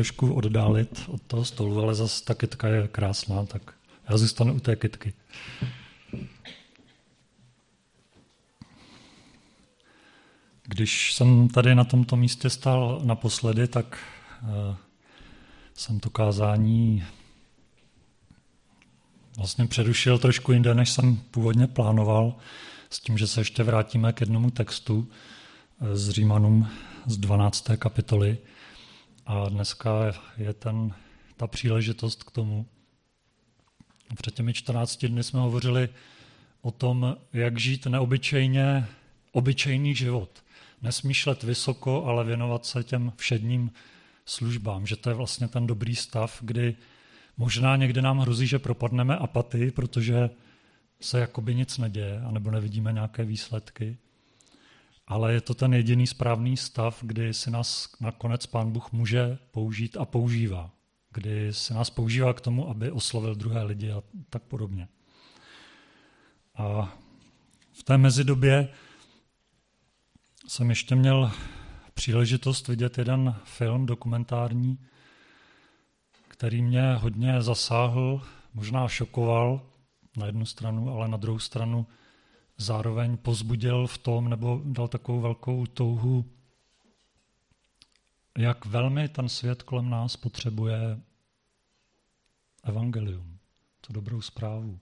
trošku oddálit od toho stolu, ale zase ta kytka je krásná, tak já zůstanu u té kytky. Když jsem tady na tomto místě stál naposledy, tak jsem to kázání vlastně přerušil trošku jinde, než jsem původně plánoval, s tím, že se ještě vrátíme k jednomu textu z Římanům z 12. kapitoly. A dneska je ta příležitost k tomu. Před těmi 14 dny jsme hovořili o tom, jak žít neobyčejně obyčejný život. Nesmýšlet vysoko, ale věnovat se těm všedním službám. Že to je vlastně ten dobrý stav, kdy možná někdy nám hrozí, že propadneme apatii, protože se jakoby nic neděje, anebo nevidíme nějaké výsledky. Ale je to ten jediný správný stav, kdy si nás nakonec Pán Bůh může použít a používá. Kdy si nás používá k tomu, aby oslovil druhé lidi a tak podobně. A v té mezidobě jsem ještě měl příležitost vidět jeden film dokumentární, který mě hodně zasáhl, možná šokoval na jednu stranu, ale na druhou stranu zároveň povzbudil v tom, nebo dal takovou velkou touhu, jak velmi ten svět kolem nás potřebuje evangelium, tu dobrou zprávu.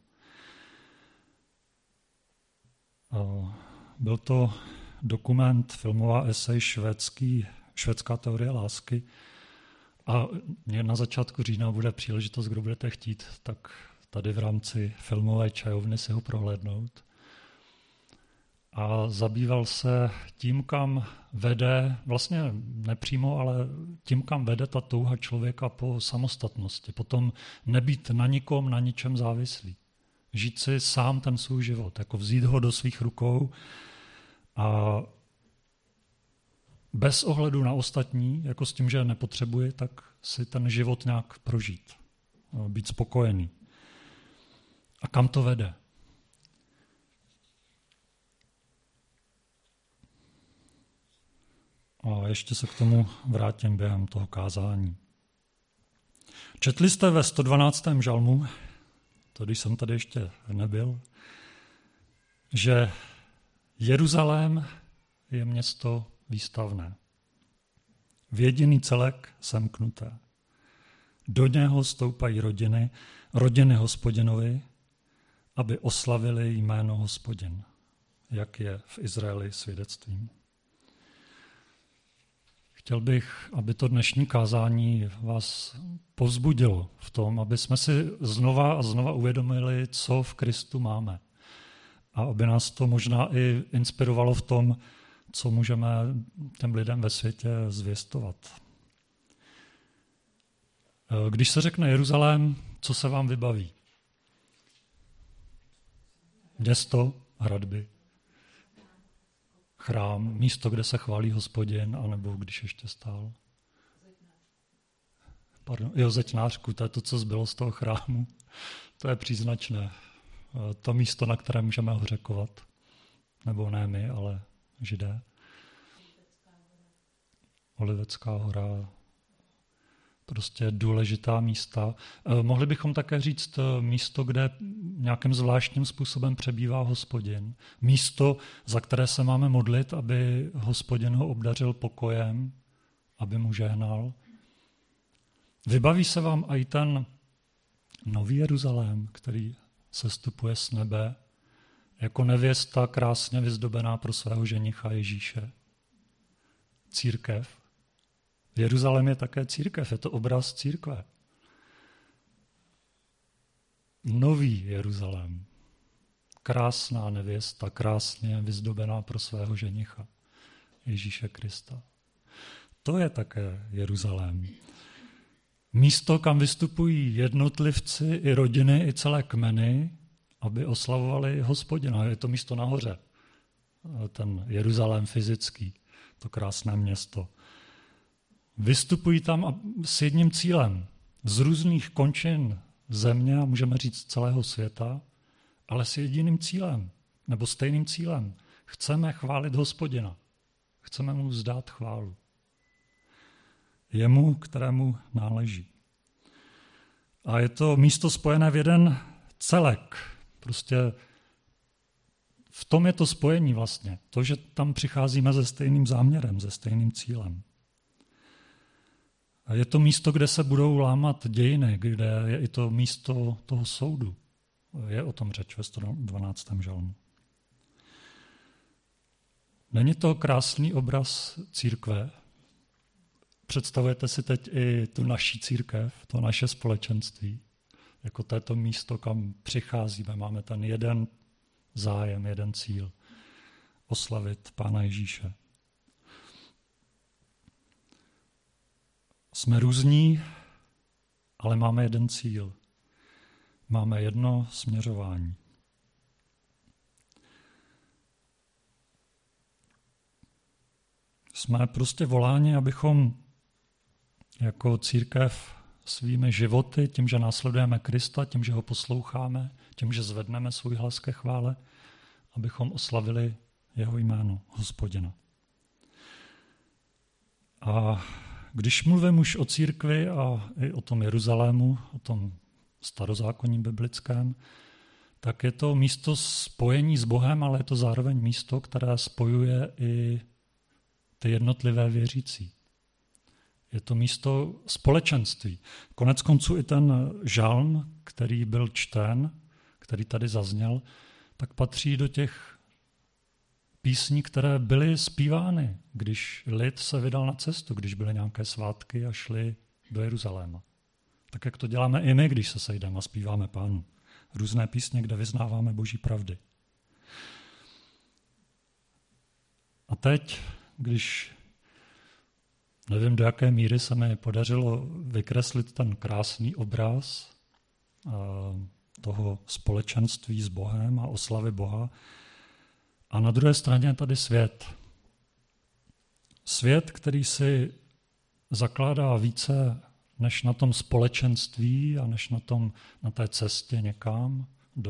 Byl to dokument, filmová esej švédská teorie lásky a na začátku října bude příležitost, kdo budete chtít, tak tady v rámci filmové čajovny si ho prohlédnout. A zabýval se tím, kam vede, vlastně nepřímo, ale tím, kam vede ta touha člověka po samostatnosti. Potom nebýt na nikom, na ničem závislý. Žít si sám ten svůj život, jako vzít ho do svých rukou a bez ohledu na ostatní, jako s tím, že nepotřebuji, tak si ten život nějak prožít. Být spokojený. A kam to vede? A ještě se k tomu vrátím během toho kázání. Četli jste ve 112. žalmu, to když jsem tady ještě nebyl, že Jeruzalém je město výstavné. V jediný celek semknuté. Do něho stoupají rodiny Hospodinovi, aby oslavili jméno Hospodin, jak je v Izraeli svědectvím. Chtěl bych, aby to dnešní kázání vás povzbudilo v tom, aby jsme si znova a znova uvědomili, co v Kristu máme. A aby nás to možná i inspirovalo v tom, co můžeme těm lidem ve světě zvěstovat. Když se řekne Jeruzalém, co se vám vybaví? Město, hradby, chrám, místo, kde se chválí Hospodin, anebo když ještě stál. Zetnářku, to je to, co zbylo z toho chrámu. To je příznačné. To místo, na které můžeme hořekovat. Nebo ne my, ale Židé. Olivecká hora. Prostě důležitá místa. Mohli bychom také říct místo, kde nějakým zvláštním způsobem přebývá Hospodin. Místo, za které se máme modlit, aby Hospodin ho obdařil pokojem, aby mu žehnal. Vybaví se vám i ten nový Jeruzalém, který sestupuje z nebe, jako nevěsta krásně vyzdobená pro svého ženicha Ježíše. Církev. Jeruzalém je také církev, je to obraz církve. Nový Jeruzalém. Krásná nevěsta, krásně vyzdobená pro svého ženicha Ježíše Krista. To je také Jeruzalém. Místo, kam vystupují jednotlivci i rodiny, i celé kmeny, aby oslavovali Hospodina. Je to místo nahoře. Ten Jeruzalém fyzický, to krásné město. Vystupují tam s jedním cílem. Z různých končin země, a můžeme říct celého světa, ale s jediným cílem, nebo stejným cílem. Chceme chválit Hospodina. Chceme mu vzdát chválu. jemu, kterému náleží. A je to místo spojené v jeden celek. Prostě v tom je to spojení vlastně. To, že tam přicházíme se stejným záměrem, se stejným cílem. A je to místo, kde se budou lámat dějiny, kde je i to místo toho soudu. Je o tom řeč ve 112. žalmu. Není to krásný obraz církve? Představujete si teď i tu naší církev, to naše společenství, jako této místo, kam přicházíme. Máme ten jeden zájem, jeden cíl. Oslavit Pána Ježíše. Jsme různí, ale máme jeden cíl. Máme jedno směřování. Jsme prostě voláni, abychom jako církev svými životy, tím, že následujeme Krista, tím, že ho posloucháme, tím, že zvedneme svůj hlas ke chvále, abychom oslavili jeho jméno, Hospodina. A když mluvím už o církvi a i o tom Jeruzalému, o tom starozákonním biblickém, tak je to místo spojení s Bohem, ale je to zároveň místo, které spojuje i ty jednotlivé věřící. Je to místo společenství. Konec konců i ten žalm, který byl čten, který tady zazněl, tak patří do těch písní, které byly zpívány, když lid se vydal na cestu, když byly nějaké svátky a šli do Jeruzaléma. Tak jak to děláme i my, když se sejdeme a zpíváme Pánu. Různé písně, kde vyznáváme Boží pravdy. A teď, když nevím, do jaké míry se mi podařilo vykreslit ten krásný obraz toho společenství s Bohem a oslavy Boha. A na druhé straně je tady svět. Svět, který si zakládá více než na tom společenství a než na té cestě někam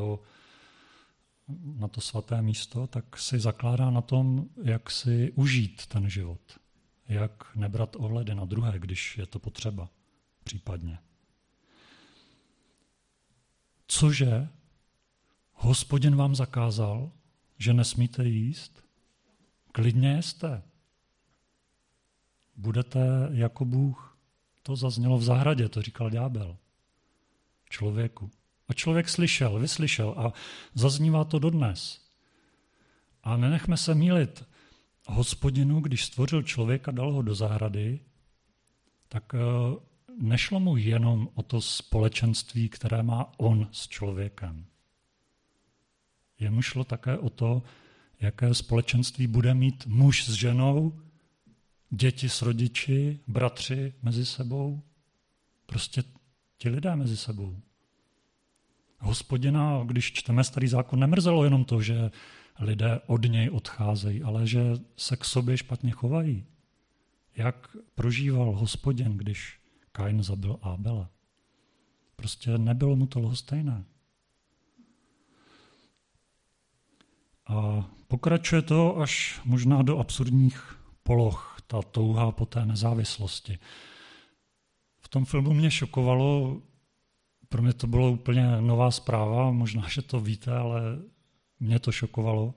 na to svaté místo, tak si zakládá na tom, jak si užít ten život. Jak nebrat ohledy na druhé, když je to potřeba, případně. Cože Hospodin vám zakázal, že nesmíte jíst? Klidně jeste. Budete jako Bůh. To zaznělo v zahradě, to říkal ďábel člověku. A člověk slyšel, vyslyšel a zaznívá to dodnes. A nenechme se mýlit. Hospodinu, když stvořil člověka, dal ho do zahrady, tak nešlo mu jenom o to společenství, které má on s člověkem. Jemu šlo také o to, jaké společenství bude mít muž s ženou, děti s rodiči, bratři mezi sebou, prostě ti lidé mezi sebou. Hospodina, když čteme Starý zákon, nemrzelo jenom to, že lidé od něj odcházejí, ale že se k sobě špatně chovají. Jak prožíval Hospodin, když Kain zabil Ábela. Prostě nebylo mu to lhostejné. A pokračuje to až možná do absurdních poloh, ta touha po té nezávislosti. V tom filmu mě šokovalo, pro mě to bylo úplně nová zpráva, možná, že to víte, ale mě to šokovalo.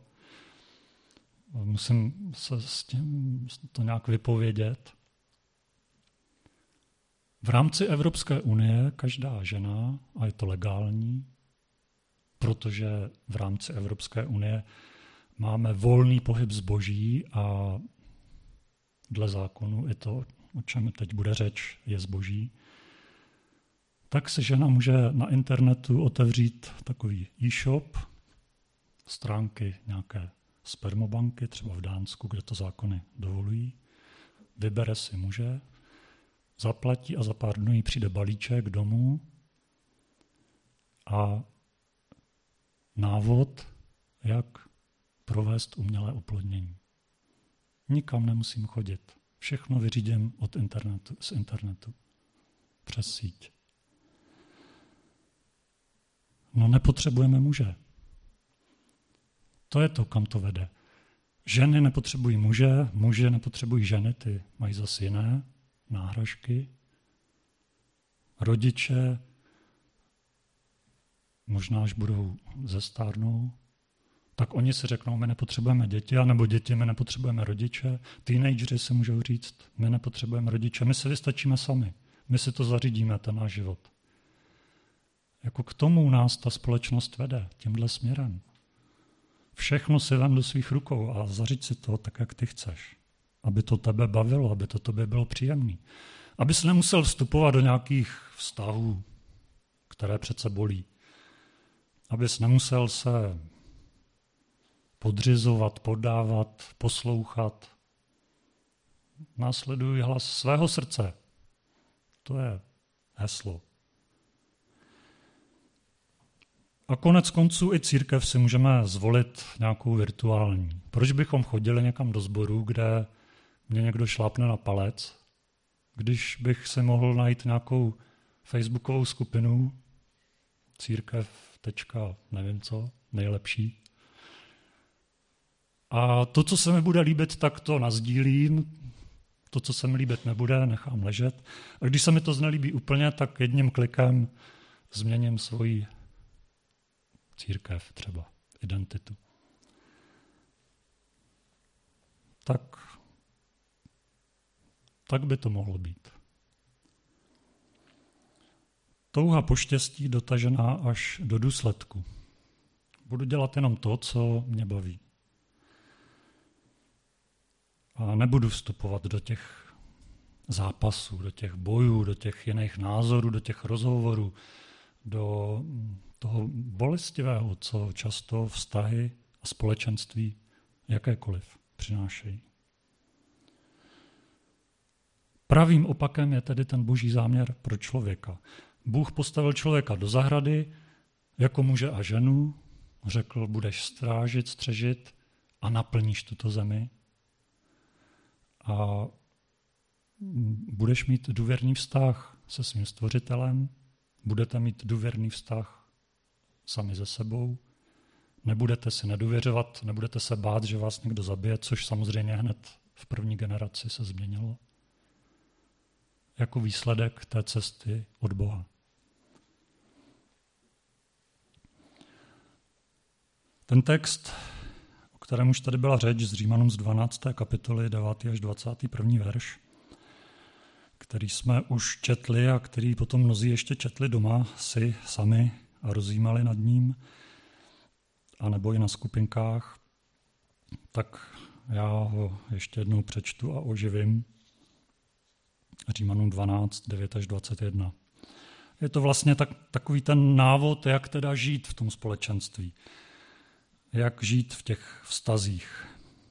Musím se s tím to nějak vypovědět. V rámci Evropské unie každá žena, a je to legální, protože v rámci Evropské unie máme volný pohyb zboží a dle zákonu i to, o čem teď bude řeč, je zboží, tak si žena může na internetu otevřít takový e-shop, stránky nějaké spermobanky, třeba v Dánsku, kde to zákony dovolují, vybere si muže, zaplatí a za pár dnů jí přijde balíček domů a návod, jak provést umělé oplodnění. Nikam nemusím chodit. Všechno vyřídím z internetu. Přes síť. No nepotřebujeme muže. To je to, kam to vede. Ženy nepotřebují muže, muži nepotřebují ženy, ty mají zase jiné náhražky. Rodiče možná, až budou zestárnou, tak oni si řeknou, my nepotřebujeme děti, anebo děti, my nepotřebujeme rodiče. Teenageři si můžou říct, my nepotřebujeme rodiče, my si vystačíme sami. My si to zařídíme, ten náš život. Jako k tomu nás ta společnost vede, tímhle směrem. Všechno si vem do svých rukou a zařiď si to tak, jak ty chceš. Aby to tebe bavilo, aby to tobě bylo příjemné. Aby jsi nemusel vstupovat do nějakých vztahů, které přece bolí. Abys nemusel se podřizovat, poddávat, poslouchat. Následuj hlas svého srdce. To je heslo. A konec konců i církev si můžeme zvolit nějakou virtuální. Proč bychom chodili někam do sboru, kde mě někdo šlápne na palec, když bych si mohl najít nějakou facebookovou skupinu, církev, nevím co, nejlepší. A to, co se mi bude líbit, tak to nasdílím, to, co se mi líbit nebude, nechám ležet. A když se mi to znelíbí úplně, tak jedním klikem změním svoji církev třeba, identitu. Tak by to mohlo být. Touha po štěstí dotažená až do důsledku. Budu dělat jenom to, co mě baví. A nebudu vstupovat do těch zápasů, do těch bojů, do těch jiných názorů, do těch rozhovorů, do toho bolestivého, co často vztahy a společenství jakékoliv přinášejí. Pravým opakem je tedy ten boží záměr pro člověka. Bůh postavil člověka do zahrady jako muže a ženu, řekl, budeš strážit, střežit a naplníš tuto zemi. A budeš mít důvěrný vztah se svým stvořitelem, budete mít důvěrný vztah sami ze sebou, nebudete si nedůvěřovat, nebudete se bát, že vás někdo zabije, což samozřejmě hned v první generaci se změnilo. Jako výsledek té cesty od Boha. Ten text, o kterém už tady byla řeč, z Římanům z 12. kapitoly 9. až 21. verš, který jsme už četli a který potom mnozí ještě četli doma si sami a rozjímali nad ním, anebo i na skupinkách, tak já ho ještě jednou přečtu a oživím. Římanům 12, 9 až 21. Je to vlastně takový ten návod, jak teda žít v tom společenství. Jak žít v těch vztazích.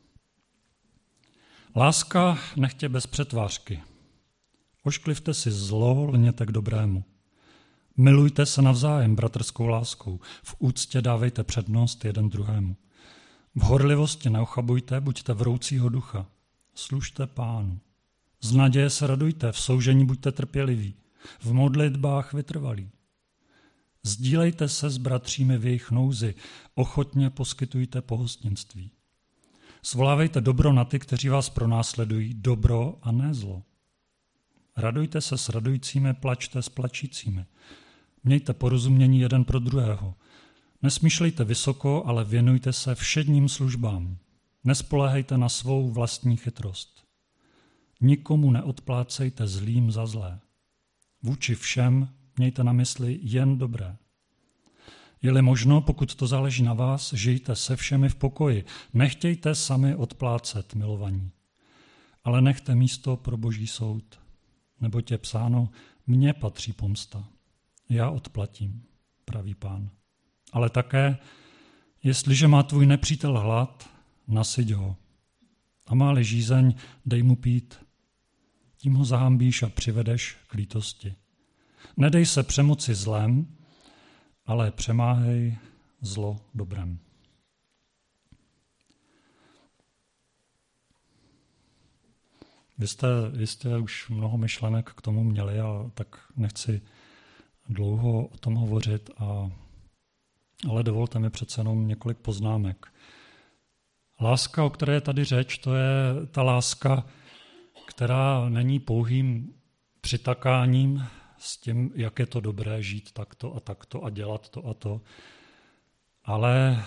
Láska nechtě bez přetvářky. Ošklivte si zlo, lněte k dobrému. Milujte se navzájem bratrskou láskou. V úctě dávejte přednost jeden druhému. V horlivosti neochabujte, buďte vroucího ducha. Služte Pánu. Z naděje se radujte, v soužení buďte trpěliví. V modlitbách vytrvalí. Sdílejte se s bratřími v jejich nouzi, ochotně poskytujte pohostinství. Svolávejte dobro na ty, kteří vás pronásledují, dobro a ne zlo. Radujte se s radujícími, plačte s plačícími. Mějte porozumění jeden pro druhého. Nesmýšlejte vysoko, ale věnujte se všedním službám. Nespoléhejte na svou vlastní chytrost. Nikomu neodplácejte zlým za zlé. Vůči všem mějte na mysli jen dobré. Je-li možno, pokud to záleží na vás, žijte se všemi v pokoji. Nechtějte sami odplácet, milovaní. Ale nechte místo pro boží soud. Neboť je psáno, mně patří pomsta. Já odplatím, praví Pán. Ale také, jestliže má tvůj nepřítel hlad, nasyť ho. A má-li žízeň, dej mu pít. Tím ho zahambíš a přivedeš k lítosti. Nedej se přemoci zlem, ale přemáhej zlo dobrem. Vy jste už mnoho myšlenek k tomu měli, a tak nechci dlouho o tom hovořit, ale dovolte mi přece jenom několik poznámek. Láska, o které je tady řeč, to je ta láska která není pouhým přitakáním s tím, jak je to dobré žít takto a dělat to a to, ale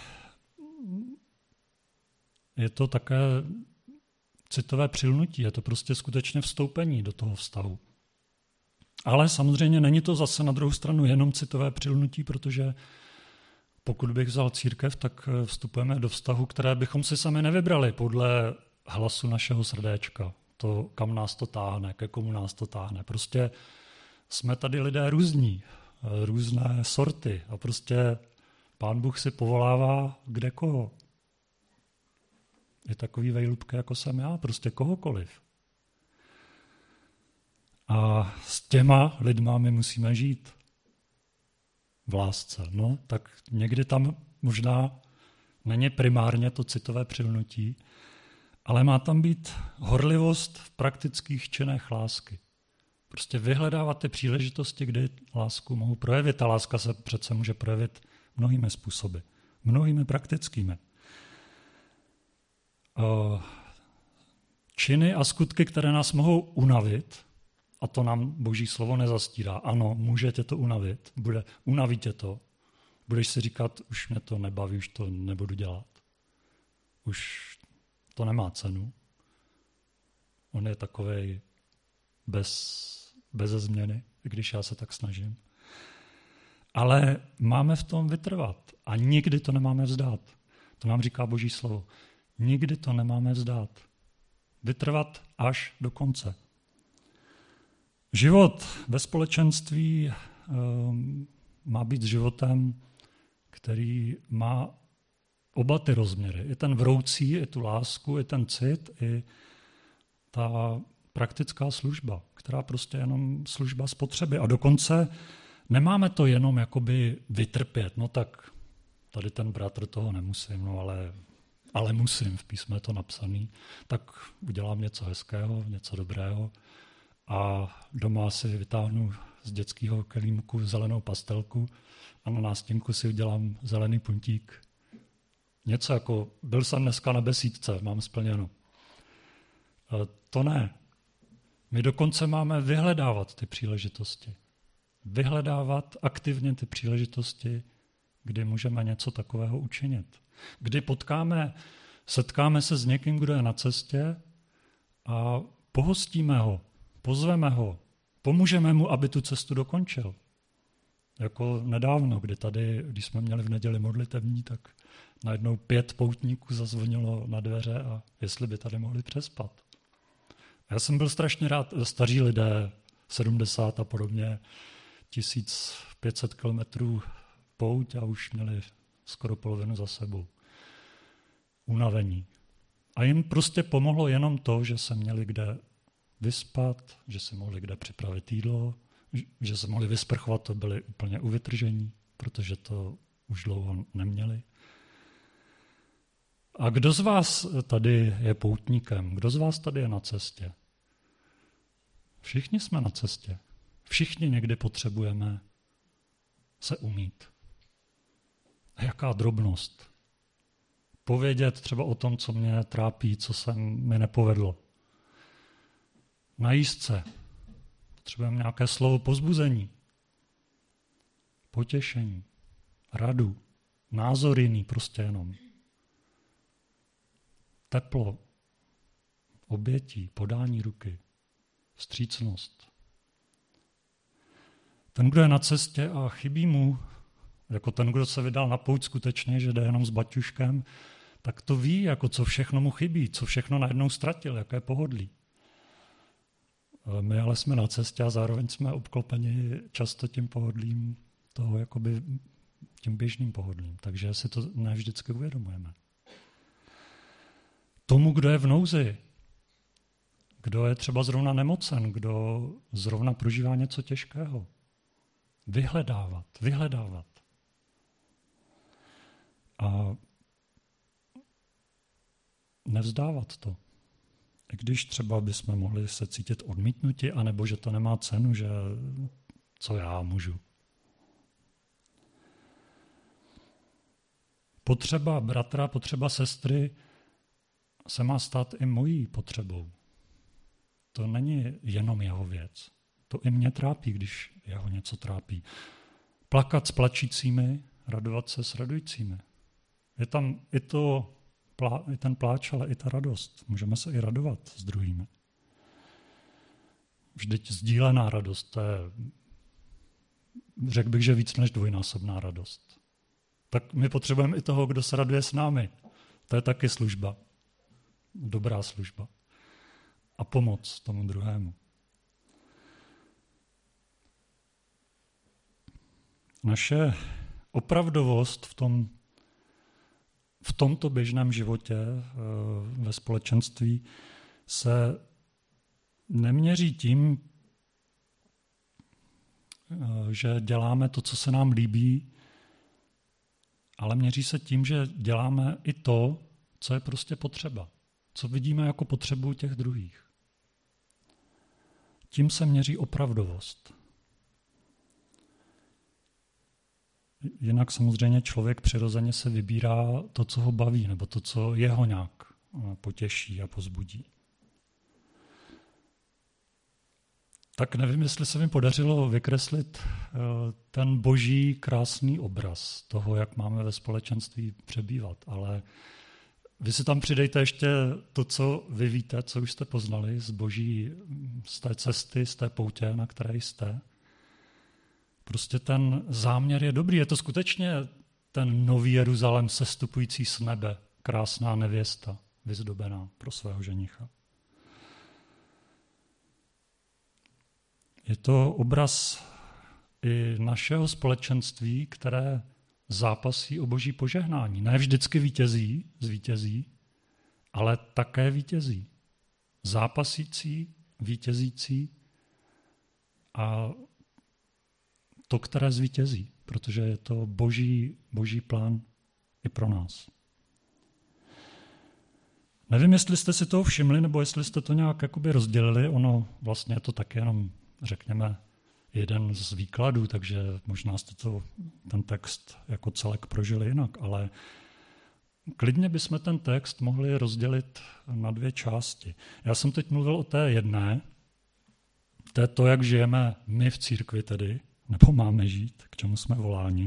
je to také citové přilnutí, je to prostě skutečně vstoupení do toho vztahu. Ale samozřejmě není to zase na druhou stranu jenom citové přilnutí, protože pokud bych vzal církev, tak vstupujeme do vztahu, které bychom si sami nevybrali podle hlasu našeho srdéčka. To, kam nás to táhne, ke komu nás to táhne. Prostě jsme tady lidé různí, různé sorty a prostě Pán Bůh si povolává kde koho. Je takový vejlubka, jako jsem já, prostě kohokoliv. A s těma lidma my musíme žít v lásce. No, tak někdy tam možná není primárně to citové přilnutí, ale má tam být horlivost v praktických činech lásky. Prostě vyhledávat ty příležitosti, kdy lásku mohu projevit. Ta láska se přece může projevit mnohými způsoby, mnohými praktickými. Činy a skutky, které nás mohou unavit, a to nám Boží slovo nezastírá. Ano, může tě to unavit, unaví tě to. Budeš si říkat, už mě to nebaví, už to nebudu dělat. Už to nemá cenu. On je takovej bez změny, i když já se tak snažím. Ale máme v tom vytrvat a nikdy to nemáme vzdát. To nám říká Boží slovo. Nikdy to nemáme vzdát. Vytrvat až do konce. Život ve společenství má být životem, který má oba ty rozměry. I ten vroucí, i tu lásku, i ten cit, i ta praktická služba, která prostě jenom služba spotřeby. A dokonce nemáme to jenom jakoby vytrpět. No tak tady ten bratr toho nemusím, no ale musím, v písmu je to napsaný. Tak udělám něco hezkého, něco dobrého a doma si vytáhnu z dětského kelímku zelenou pastelku a na nástěnku si udělám zelený puntík. Něco jako, byl jsem dneska na besídce, mám splněno. To ne. My dokonce máme vyhledávat ty příležitosti. Vyhledávat aktivně ty příležitosti, kdy můžeme něco takového učinit. Kdy setkáme se s někým, kdo je na cestě a pohostíme ho, pozveme ho, pomůžeme mu, aby tu cestu dokončil. Jako nedávno, když jsme měli v neděli modlitevní, tak najednou 5 poutníků zazvonilo na dveře a jestli by tady mohli přespat. Já jsem byl strašně rád, staří lidé, 70 a podobně, 1500 kilometrů pouť a už měli skoro polovinu za sebou. Unavení. A jim prostě pomohlo jenom to, že se měli kde vyspat, že si mohli kde připravit jídlo, že se mohli vysprchovat, to byli úplně uvytržení, protože to už dlouho neměli. A kdo z vás tady je poutníkem? Kdo z vás tady je na cestě? Všichni jsme na cestě. Všichni někdy potřebujeme se umýt. A jaká drobnost. Povědět třeba o tom, co mě trápí, co se mi nepovedlo. Najíst se. Potřebujeme nějaké slovo povzbuzení, potěšení, radu, názor jiný prostě jenom. Teplo, obětí, podání ruky, vstřícnost. Ten, kdo je na cestě a chybí mu, jako ten, kdo se vydal na pouť skutečně, že jde jenom s baťuškem, tak to ví, jako co všechno mu chybí, co všechno najednou ztratil, jaké pohodlí. My ale jsme na cestě a zároveň jsme obklopeni často tím pohodlím, toho jakoby tím běžným pohodlím, takže si to ne vždycky uvědomujeme. Tomu, kdo je v nouzi, kdo je třeba zrovna nemocen, kdo zrovna prožívá něco těžkého, vyhledávat. A nevzdávat to. I když třeba bychom mohli se cítit odmítnuti, anebo že to nemá cenu, že co já můžu. Potřeba bratra, potřeba sestry se má stát i mojí potřebou. to není jenom jeho věc. To i mě trápí, když jeho něco trápí. Plakat s plačícími, radovat se s radujícími. Je tam i ten pláč, ale i ta radost. Můžeme se i radovat s druhými. Vždyť sdílená radost, to je, řekl bych, že víc než dvojnásobná radost. Tak my potřebujeme i toho, kdo se raduje s námi. To je taky služba. Dobrá služba. A pomoc tomu druhému. Naše opravdovost v tomto běžném životě ve společenství se neměří tím, že děláme to, co se nám líbí, ale měří se tím, že děláme i to, co je prostě potřeba. Co vidíme jako potřebu těch druhých. Tím se měří opravdovost. Jinak samozřejmě člověk přirozeně se vybírá to, co ho baví, nebo to, co jeho nějak potěší a pozbudí. Tak nevím, jestli se mi podařilo vykreslit ten boží krásný obraz toho, jak máme ve společenství přebývat, ale vy si tam přidejte ještě to, co vy víte, co už jste poznali z té cesty, z té poutě, na které jste. Prostě ten záměr je dobrý. Je to skutečně ten nový Jeruzalém sestupující z nebe, krásná nevěsta, vyzdobená pro svého ženicha. Je to obraz i našeho společenství, které zápasí o boží požehnání. Ne vždycky zvítězí, ale také vítězí. Zápasící, vítězící a to, které zvítězí, protože je to boží plán i pro nás. Nevím, jestli jste si toho všimli, nebo jestli jste to nějak jakoby rozdělili. Ono vlastně je to taky jenom, řekněme, jeden z výkladů, takže možná jste ten text jako celek prožili jinak, ale klidně bychom ten text mohli rozdělit na dvě části. Já jsem teď mluvil o té jedné, to je to, jak žijeme my v církvi tedy, nebo máme žít, k čemu jsme voláni,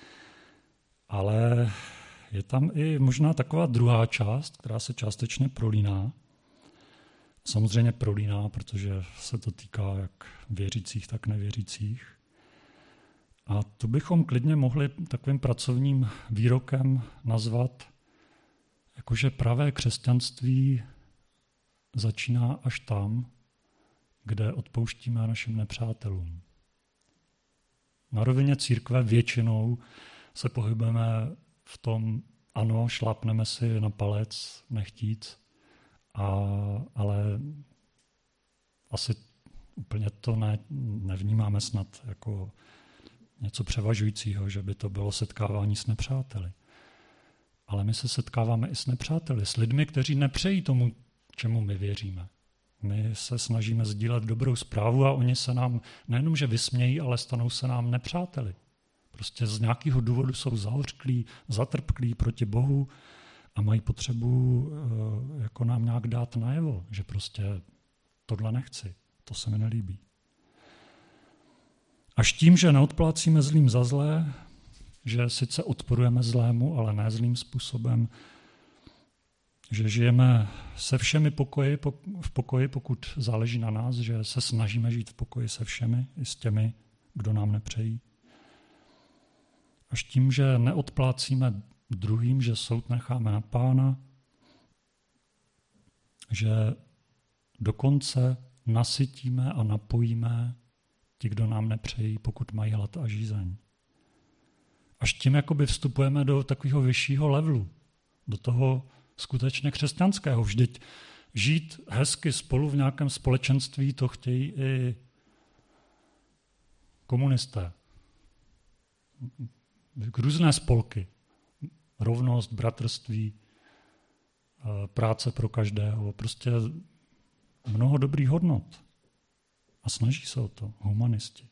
ale je tam i možná taková druhá část, která se částečně prolíná. Samozřejmě prolíná, protože se to týká jak věřících, tak nevěřících. A tu bychom klidně mohli takovým pracovním výrokem nazvat, jakože pravé křesťanství začíná až tam, kde odpouštíme našim nepřátelům. Na rovině církve většinou se pohybujeme v tom, ano, šlápneme si na palec, nechtíc, ale asi úplně to nevnímáme snad jako něco převažujícího, že by to bylo setkávání s nepřáteli. Ale my se setkáváme i s nepřáteli, s lidmi, kteří nepřejí tomu, čemu my věříme. My se snažíme sdílet dobrou zprávu a oni se nám nejenom, že vysmějí, ale stanou se nám nepřáteli. Prostě z nějakého důvodu jsou zahořklí, zatrpklí proti Bohu a mají potřebu jako nám nějak dát najevo, že prostě tohle nechci, to se mi nelíbí. Až tím, že neodplácíme zlým za zlé, že sice odporujeme zlému, ale ne zlým způsobem, že žijeme se všemi v pokoji, pokud záleží na nás, že se snažíme žít v pokoji se všemi, i s těmi, kdo nám nepřejí. Až tím, že neodplácíme druhým, že soud necháme na Pána, že dokonce nasytíme a napojíme ti, kdo nám nepřejí, pokud mají hlad a žízeň. Až tím jakoby vstupujeme do takového vyššího levelu, do toho skutečně křesťanského. Vždyť žít hezky spolu v nějakém společenství, to chtějí i komunisté. Různé spolky. Rovnost, bratrství, práce pro každého. Prostě mnoho dobrých hodnot. A snaží se o to humanisti.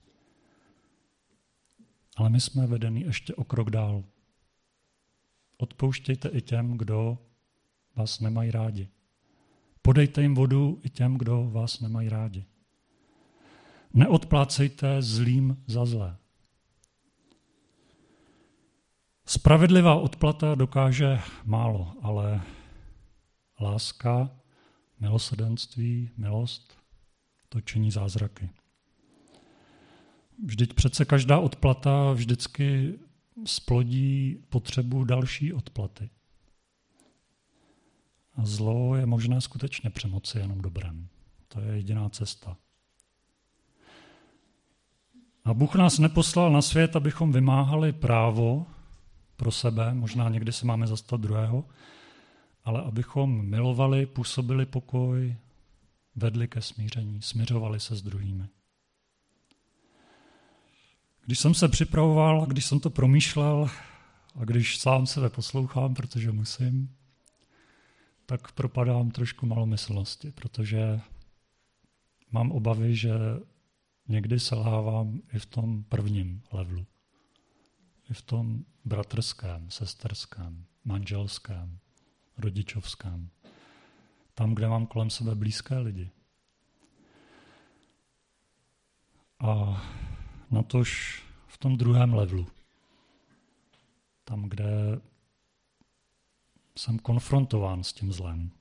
Ale my jsme vedeni ještě o krok dál. Odpouštějte i těm, kdo vás nemají rádi. Podejte jim vodu i těm, kdo vás nemají rádi. Neodplácejte zlým za zlé. Spravedlivá odplata dokáže málo, ale láska, milosrdenství, milost, to činí zázraky. Vždyť přece každá odplata vždycky splodí potřebu další odplaty. A zlo je možné skutečně přemoci jenom dobrem. To je jediná cesta. A Bůh nás neposlal na svět, abychom vymáhali právo pro sebe, možná někdy se máme zastat druhého, ale abychom milovali, působili pokoj, vedli ke smíření, smiřovali se s druhými. Když jsem se připravoval, když jsem to promýšlel a když sám sebe poslouchám, protože musím, tak propadám trošku malomyslnosti, protože mám obavy, že někdy selhávám i v tom prvním levelu. I v tom bratrském, sesterském, manželském, rodičovském. Tam, kde mám kolem sebe blízké lidi. A natož v tom druhém levelu. Tam, kde jsem konfrontován s tím zlem.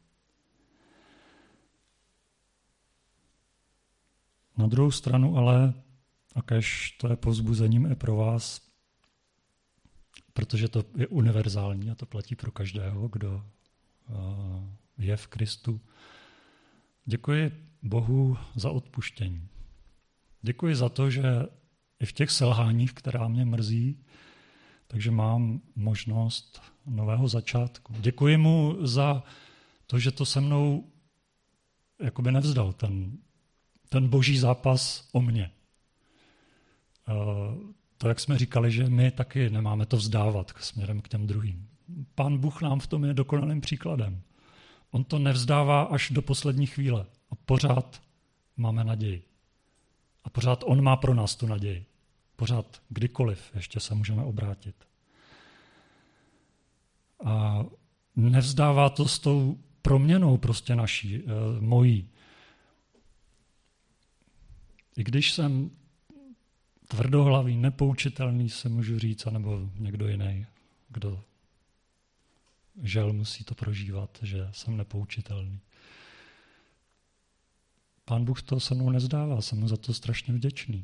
Na druhou stranu ale, a kéž to je povzbuzením i pro vás, protože to je univerzální a to platí pro každého, kdo je v Kristu. Děkuji Bohu za odpuštění. Děkuji za to, že i v těch selháních, která mě mrzí, takže mám možnost nového začátku. Děkuji mu za to, že to se mnou jakoby nevzdal, ten boží zápas o mě. To, jak jsme říkali, že my taky nemáme to vzdávat směrem k těm druhým. Pán Bůh nám v tom je dokonalým příkladem. On to nevzdává až do poslední chvíle. A pořád máme naději. A pořád on má pro nás tu naději. Pořád kdykoliv ještě se můžeme obrátit. A nevzdává to s tou proměnou prostě naší, mojí. I když jsem tvrdohlavý, nepoučitelný, se můžu říct, anebo někdo jiný, kdo žel musí to prožívat, že jsem nepoučitelný. Pán Bůh to se mnou nezdává, jsem mu za to strašně vděčný.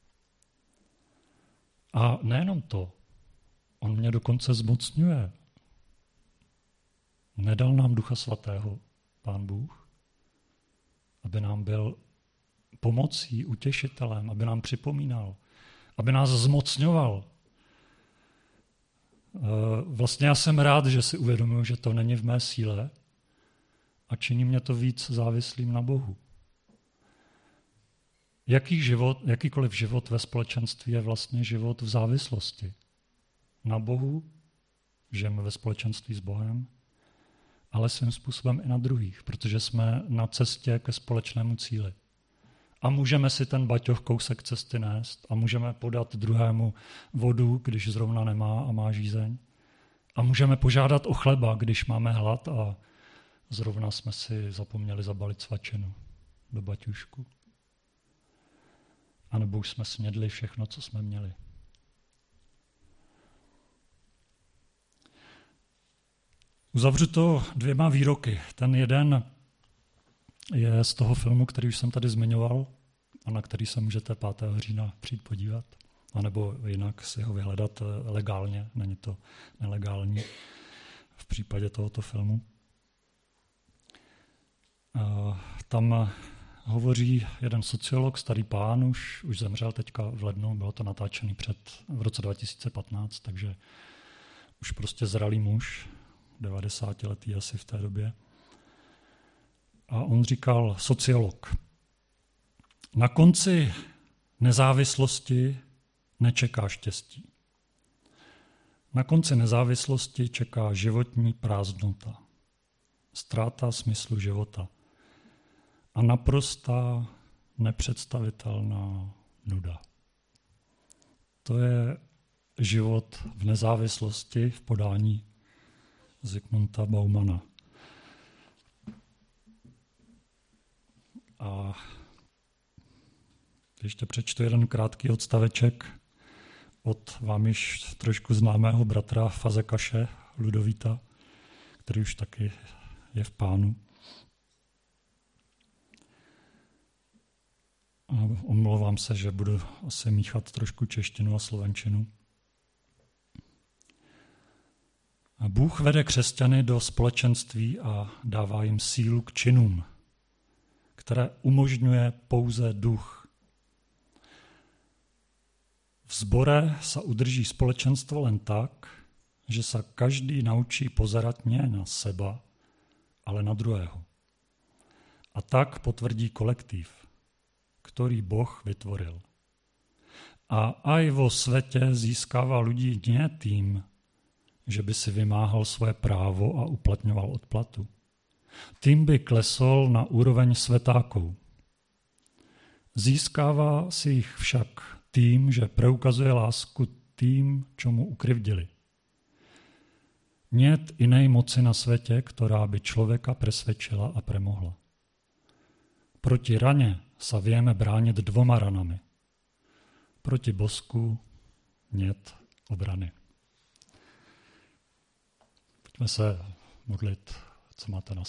A nejenom to, on mě dokonce zmocňuje. Nedal nám Ducha Svatého, Pán Bůh, aby nám byl pomocí, utěšitelem, aby nám připomínal, aby nás zmocňoval. Vlastně já jsem rád, že si uvědomuji, že to není v mé síle a činí mě to víc závislým na Bohu. Jakýkoliv život ve společenství je vlastně život v závislosti na Bohu, žijeme ve společenství s Bohem, ale svým způsobem i na druhých, protože jsme na cestě ke společnému cíli. A můžeme si ten baťoh kousek cesty nést a můžeme podat druhému vodu, když zrovna nemá a má žízeň. A můžeme požádat o chleba, když máme hlad a zrovna jsme si zapomněli zabalit svačinu do baťušku. A nebo už jsme snědli všechno, co jsme měli. Uzavřu to 2 výroky. Ten jeden je z toho filmu, který už jsem tady zmiňoval a na který se můžete 5. října přijít podívat, anebo jinak si ho vyhledat legálně, není to nelegální v případě tohoto filmu. Tam hovoří jeden sociolog, starý pán, už zemřel teďka v lednu, bylo to natáčený v roce 2015, takže už prostě zralý muž, 90letý asi v té době. A on říkal, sociolog, na konci nezávislosti nečeká štěstí. Na konci nezávislosti čeká životní prázdnota, ztráta smyslu života a naprostá nepředstavitelná nuda. To je život v nezávislosti v podání Zygmunta Baumana. A ještě přečtu jeden krátký odstaveček od vám již trošku známého bratra Fazekaše Ludovíta, který už taky je v Pánu. A omlouvám se, že budu asi míchat trošku češtinu a slovenčinu. A Bůh vede křesťany do společenství a dává jim sílu k činům, které umožňuje pouze duch. V zbore se udrží společenstvo len tak, že se každý naučí pozerať nie na seba, ale na druhého. A tak potvrdí kolektív, ktorý Boh vytvoril. A aj vo svete získává ľudí nie tým, že by si vymáhal svoje právo a uplatňoval odplatu. Tým by klesol na úroveň svetákov. Získává si ich však tým, že preukazuje lásku tým, čo mu ukrivdili. Niet inej moci na svete, ktorá by človeka presvedčila a premohla. Proti rane sa vieme brániť 2 ranami. Proti bosku niet obrany. Pojďme se modlit, co máte na